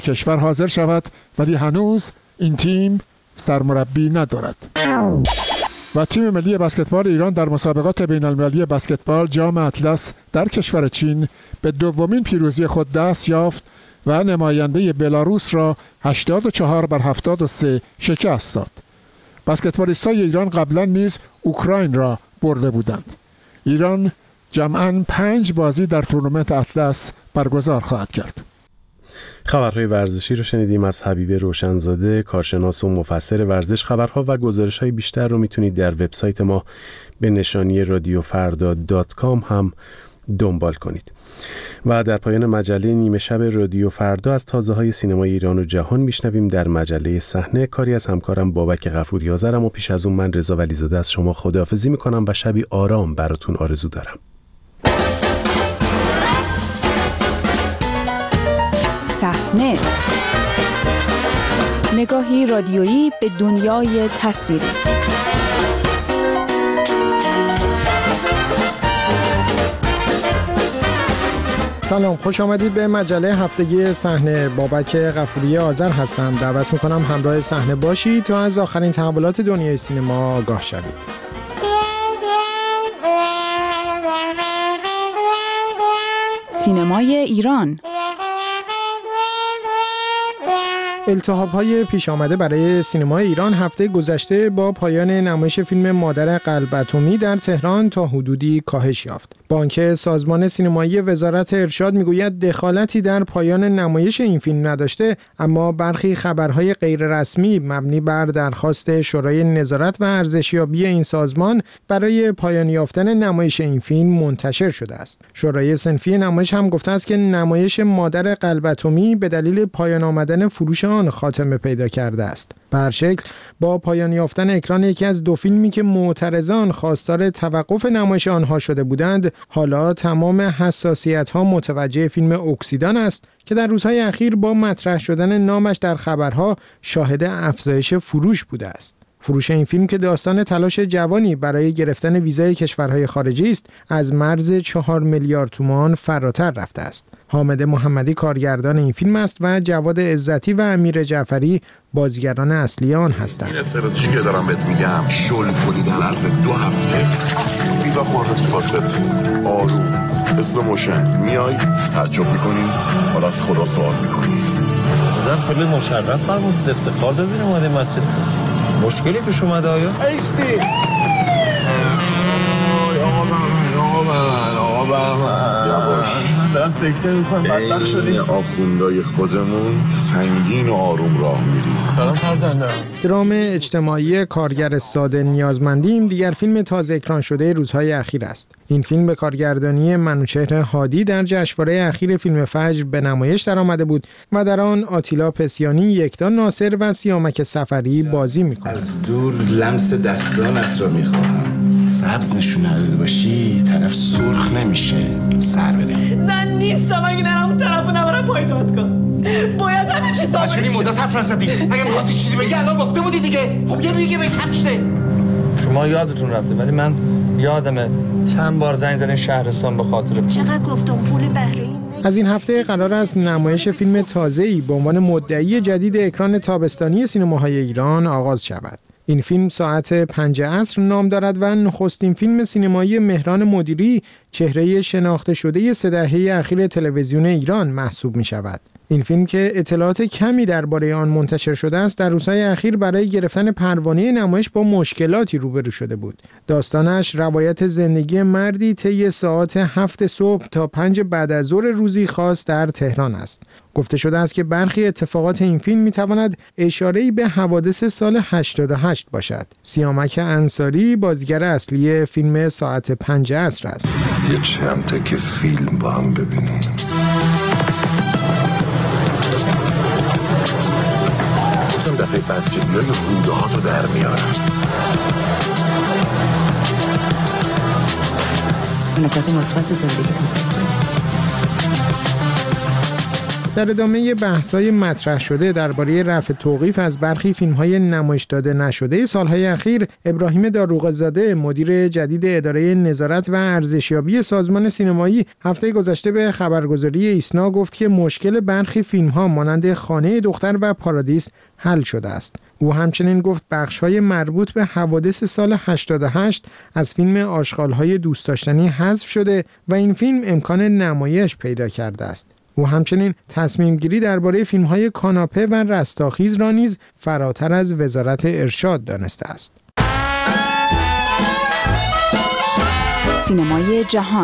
کشور حاضر شود، ولی هنوز این تیم سرمربی ندارد. و تیم ملی بسکتبال ایران در مسابقات بین‌المللی بسکتبال جام اطلس در کشور چین به دومین پیروزی خود دست یافت و نماینده بلاروس را 84-73 شکست داد. بسکتبالیستای ایران قبلا نیز اوکراین را برده بودند. ایران جمعاً 5 بازی در تورنمنت اطلس برگزار خواهد کرد. خبرهای ورزشی رو شنیدیم از حبیب روشنزاده، کارشناس و مفسر ورزش. خبرها و گزارش‌های بیشتر رو میتونید در وبسایت ما به نشانی radiofarda.com هم دنبال کنید. و در پایان مجله نیمه شب رادیو فردا از تازه‌های سینمای ایران و جهان میشنویم در مجله صحنه. کاری از همکارم بابک غفوری آذرم و پیش از اون من رضا ولیزاده از شما خداحافظی میکنم و شبی آرام براتون آرزو دارم. صحنه، نگاهی رادیویی به دنیای تصویری. سلام، خوش آمدید به مجله هفتگی صحنه. بابک غفوری آذر هستم. دعوت میکنم همراه صحنه باشید تا از آخرین تحولات دنیای سینما آگاه شوید. سینمای ایران. التهاب‌های پیش آمده برای سینمای ایران هفته گذشته با پایان نمایش فیلم مادر قلب اتمی در تهران تا حدودی کاهش یافت. بانک سازمان سینمایی وزارت ارشاد میگوید دخالتی در پایان نمایش این فیلم نداشته، اما برخی خبرهای غیررسمی مبنی بر درخواست شورای نظارت و ارزشیابی این سازمان برای پایان یافتن نمایش این فیلم منتشر شده است. شورای صنفی نمایش هم گفته است که نمایش مادر قلب اتمی به دلیل پایان آمدن فروش آن خاتمه پیدا کرده است. به هر شکل با پایان یافتن اکران یکی از دو فیلمی که معترضان خواستار توقف نمایش آنها شده بودند، حالا تمام حساسیت‌ها متوجه فیلم اکسیدان است که در روزهای اخیر با مطرح شدن نامش در خبرها شاهد افزایش فروش بوده است. فروش این فیلم که داستان تلاش جوانی برای گرفتن ویزای کشورهای خارجی است، از مرز 4 میلیارد تومان فراتر رفته است. حامد محمدی کارگردان این فیلم است و جواد عزتی و امیر جعفری بازیگران اصلی آن هستند. این استراتژی دارم بهت میگم، شل کنی در عرض 2 هفته ویزا خورده تو واسط. آروم اسلو موشن میای تعجب میکنی، حالا از خدا سوال میکنی. در خیلی مشرف فرمود، افتخار ببینم اومده مسجد. مشکلی پیش اومده آیا؟ ایستی آقا بهمن یواش، من دارم سکته میکنم، بدبخت شدی. آخوندای خودمون سنگین و آروم راه میریم. سلام فرزندم. درام اجتماعی کارگر ساده نیازمندیم دیگر فیلم تازه اکران شده روزهای اخیر است. این فیلم به کارگردانی منوچهر هادی در جشنواره اخیر فیلم فجر به نمایش درآمده بود و در آن آتیلا پسیانی، یکتا ناصر و سیامک سفری بازی می‌کنند. از دور لمس دستانت را می‌خواهم. سبز نشون نداده باشی طرف سرخ نمیشه، سر بده. زن نیستم اگه نرم اون طرف رو نبرم پای دادگاه. باید همه چیز ثابت شه. چه مدت حرف نزدی؟ اگه می‌خواستی چیزی بگی الان گفته بودی دیگه. خب یه ریگه بکشته. شما یادتون رفته ولی من یادمه چند بار زنگ زدین شهرستان به خاطر چقدر گفتم پول بهره. از این هفته قرار است نمایش فیلم تازه‌ای به عنوان مدعی جدید اکران تابستانی سینماهای ایران آغاز شود. این فیلم ساعت 5 عصر نام دارد و نخستین فیلم سینمایی مهران مدیری، چهره شناخته شده 3 دهه اخیر تلویزیون ایران محسوب می شود. این فیلم که اطلاعات کمی درباره آن منتشر شده است، در روزهای اخیر برای گرفتن پروانه نمایش با مشکلاتی روبرو شده بود. داستانش روایت زندگی مردی طی ساعات 7 صبح تا 5 بعد از ظهر روزی خاص در تهران است. گفته شده است که برخی اتفاقات این فیلم می‌تواند اشاره‌ای به حوادث سال 88 باشد. سیامک انصاری بازیگر اصلی فیلم ساعت 5 عصر است. یه چند تا که فیلم با هم ببینیم. دفعه بعد جدیای روده ها تو در میارم. نکات مثبت زندگیتون. در ادامه بحث‌های مطرح شده درباره رفع توقیف از برخی فیلم‌های نمایش داده نشده سال‌های اخیر، ابراهیم داروغ‌زاده مدیر جدید اداره نظارت و ارزشیابی سازمان سینمایی هفته گذشته به خبرگزاری ایسنا گفت که مشکل برخی فیلم‌ها مانند خانه دختر و پارادیس حل شده است. او همچنین گفت بخش‌های مربوط به حوادث سال 88 از فیلم آشغال‌های دوست داشتنی حذف شده و این فیلم امکان نمایش پیدا کرده است. او همچنین تصمیم گیری درباره فیلم‌های کاناپه و رستاخیز را نیز فراتر از وزارت ارشاد دانسته است. سینمای جهان.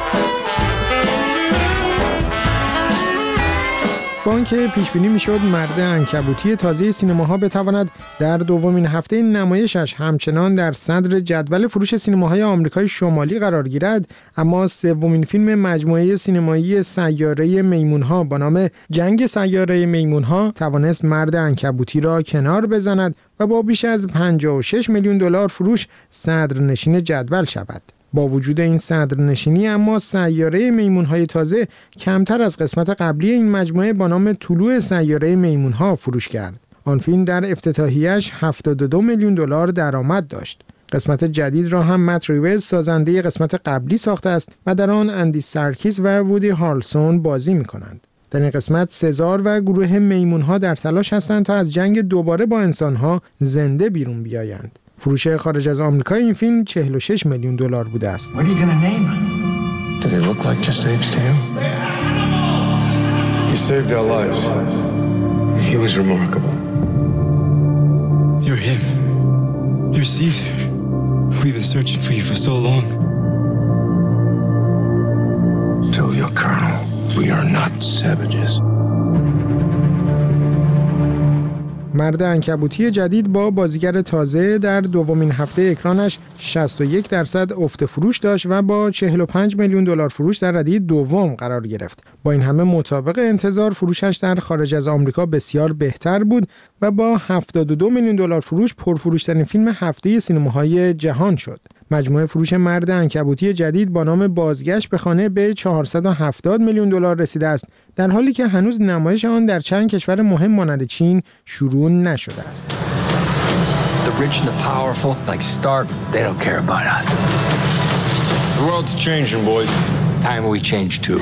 با آنکه پیش بینی میشد مرد عنکبوتی تازه سینماها بتواند در دومین هفته نمایشش همچنان در صدر جدول فروش سینماهای آمریکای شمالی قرار گیرد، اما سومین فیلم مجموعه سینمایی سیاره میمونها با نام جنگ سیاره میمونها توانست مرد عنکبوتی را کنار بزند و با بیش از 56 میلیون دلار فروش صدرنشین جدول شود. با وجود این صدرنشینی اما سیاره میمونهای تازه کمتر از قسمت قبلی این مجموعه با نام طلوع سیاره میمونها فروش کرد. آن فیلم در افتتاحیه‌اش 72 میلیون دلار درآمد داشت. قسمت جدید را هم مت ریوز سازنده قسمت قبلی ساخته است و در آن اندی سرکیس و وودی هارلسون بازی می‌کنند. در این قسمت سزار و گروه میمونها در تلاش هستند تا از جنگ دوباره با انسانها زنده بیرون بیایند. فروش خارج از آمریکا این فیلم 46 میلیون دلار بوده است. مرد عنکبوتی جدید با بازیگر تازه در دومین هفته اکرانش 61% افت فروش داشت و با 45 میلیون دلار فروش در ردیف دوم قرار گرفت. با این همه مطابق انتظار فروشش در خارج از آمریکا بسیار بهتر بود و با 72 میلیون دلار فروش پرفروشترین فیلم هفته سینماهای جهان شد. مجموع فروش مرد عنکبوتی جدید با نام بازگشت به خانه به 470 میلیون دلار رسیده است، در حالی که هنوز نمایش آن در چند کشور مهم مانند چین شروع نشده است. The rich and the powerful, like Stark, they don't care about us. The world's changing, boys. Time we change too.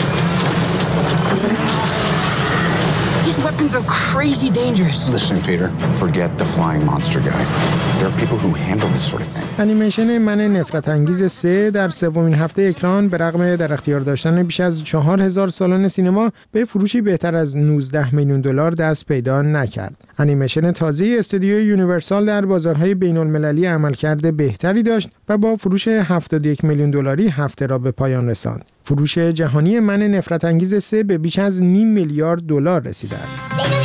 These weapons are crazy dangerous. Listen, Peter, forget the flying monster guy. There are people who handle this sort of thing. انیمیشن من نفرت انگیز 3 در سومین هفته اکران به رغم در اختیار داشتن بیش از 4000 سالن سینما به فروشی بهتر از 19 میلیون دلار دست پیدا نکرد. انیمیشن تازه استودیو یونیورسال در بازارهای بین‌المللی عملکرد بهتری داشت و با فروش 71 میلیون دلاری هفته را به پایان رساند. فروش جهانی من نفرت انگیز 3 به بیش از نیم میلیارد دلار رسیده است.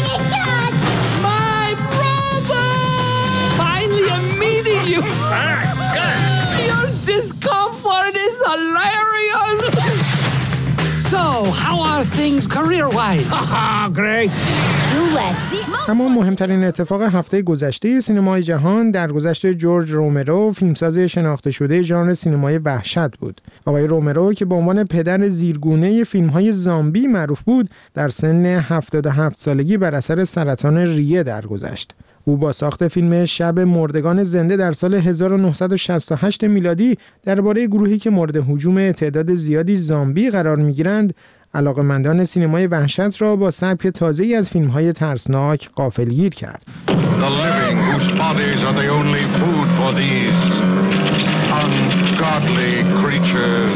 My brother! Finally I'm meeting you! Your discomfort is hilarious! So, how are things career-wise? Great! اما مهمترین اتفاق هفته گذشته سینمای جهان درگذشت جورج رومرو، فیلمساز شناخته شده ژانر سینمای وحشت بود. آقای رومرو که به عنوان پدر زیرگونه فیلم‌های زامبی معروف بود، در سن 77 سالگی بر اثر سرطان ریه درگذشت. او با ساخت فیلم شب مردگان زنده در سال 1968 میلادی درباره گروهی که مورد هجوم تعداد زیادی زامبی قرار می‌گیرند، علاقه‌مندان سینمای وحشت را با سبک تازه‌ای از فیلم‌های ترسناک غافلگیر کرد. The living whose bodies are the only food for these ungodly creatures.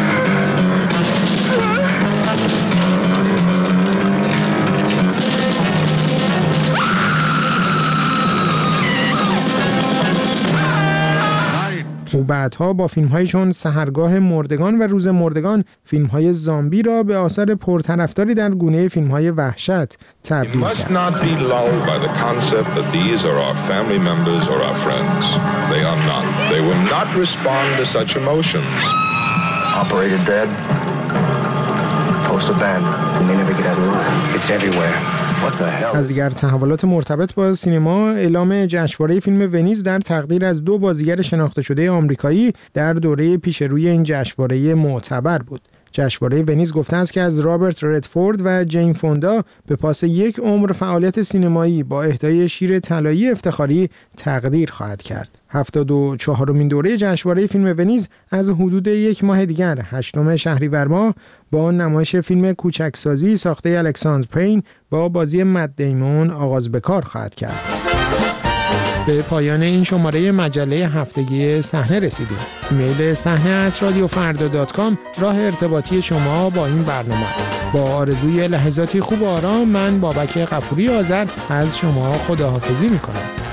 او بعدها با فیلم‌هایی چون سحرگاه مردگان و روز مردگان فیلم‌های زامبی را به آثار پرطرفداری در گونه فیلم‌های وحشت تبدیل کرد. از دیگر تحولات مرتبط با سینما، اعلام جشنواره فیلم ونیز در تقدیر از 2 بازیگر شناخته شده آمریکایی در دوره پیش روی این جشنواره معتبر بود. جشنواره ونیز گفته است که از رابرت ردفورد و جین فوندا به پاس یک عمر فعالیت سینمایی با اهدای شیر طلایی افتخاری تقدیر خواهد کرد. 74مین دوره جشنواره فیلم ونیز از حدود یک ماه دیگر 8 شهریور ماه با نمایش فیلم کوچکسازی ساخته الکساندر پین با بازی مت دیمون آغاز به کار خواهد کرد. به پایان این شماره مجله هفتگی صحنه رسیدیم. ایمیل صحنه@radiofarda.com راه ارتباطی شما با این برنامه است. با آرزوی لحظاتی خوب و آرام، من بابک غفوری آذر از شما خداحافظی می‌کنم.